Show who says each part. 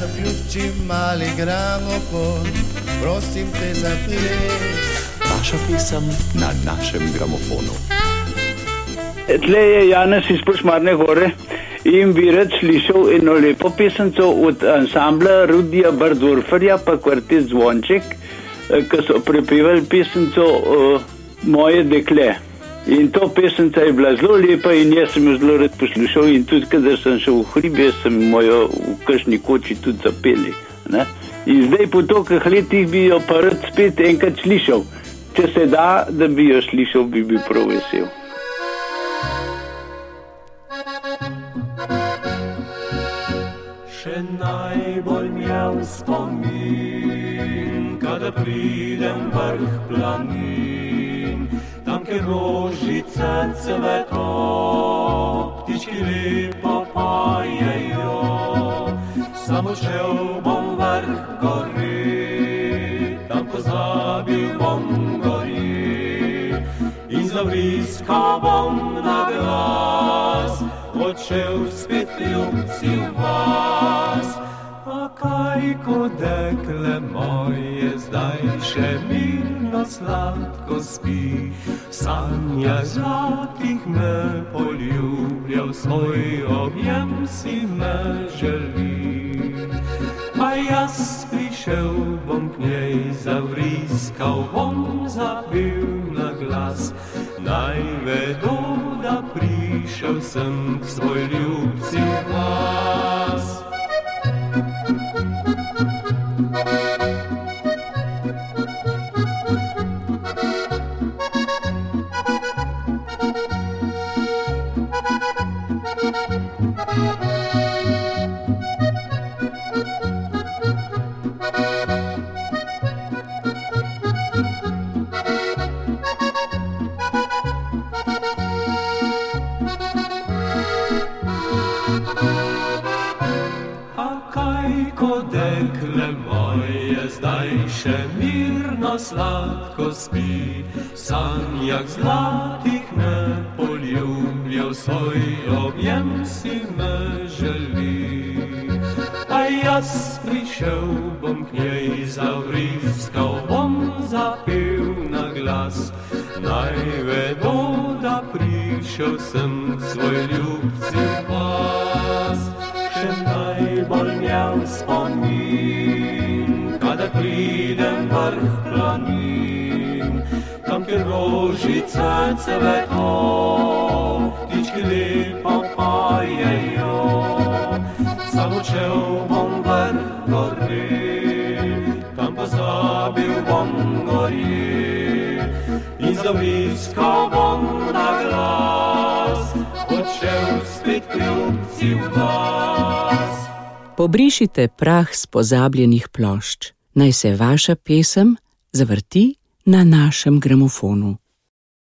Speaker 1: Zaključi mali gramofon, prosim te za ples.
Speaker 2: Vaša pesem na našem gramofonu.
Speaker 3: Tle je Janez iz Šmarne gore in bi rad slišal eno lepo pesemco od ansambla Rudija Bardorferja pa kvartet Zvonček, ki so prepevali pesemco Moje dekle. In to pesemca je bila zelo lepa in jaz sem jo zelo rad poslušal in tudi, kadar sem šel v hribe, sem mojo v kakšni koči tudi zapeli. Ne? In zdaj po tolikih letih bi jo pa rad spet enkrat slišal. Če se da bi jo slišal, bi bil prav vesel.
Speaker 4: Še najbolj mjel spomin, kada pridem vrh planin, tam, kjer rožice cveto, ptički lepo pojejo. Samo šel bom vrh gori, tam pozabil bom gori, in zavriskal bom na glas, odšel spet ljubci v vas. A kaj, ko dekle moje zdaj še mirno sladko spi, v sanjah zlatih me poljubljal, svoj objem si me želi. A jaz prišel bom k njej, zavriskal bom, zapil na glas, naj vedo, da prišel sem k svoj ljubci vas. Še mirno sladko spi, v sanjah zlatih me poljubljal, svoj objem si me želi. A jaz prišel bom k njej, zavriskal bom, zapil na glas, naj vedo, da prišel sem svoj ljubci vas. Še najbolj mjel spomin, kada pridem vrh planin, tam, kjer rožice cveto, ptički lepo pojejo. Samo šel bom vrh gori, tam pozabil bom gori, in zavriskal bom na glas, odšel spet k ljubci v vas.
Speaker 5: Pobrišite prah s pozabljenih plošč. Naj se vaša pesem zavrti na našem gramofonu.